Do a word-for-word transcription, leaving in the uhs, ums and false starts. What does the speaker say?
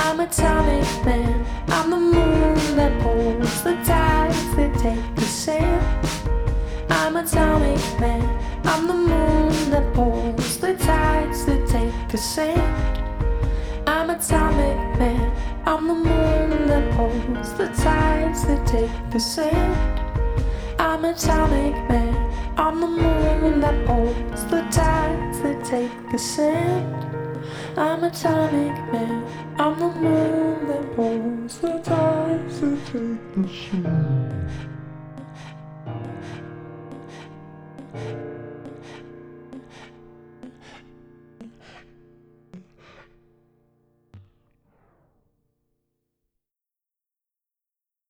I'm atomic man. I'm the moon that pulls the tides that take the sand. I'm atomic man. I'm the moon that pulls the tides that take the sand. I'm atomic man. I'm the moon that pulls the tides that take the sand. I'm atomic man. I'm the moon that pulls the tides that take the sand. I'm atomic man. I'm the moon that pulls the tides that take the sand.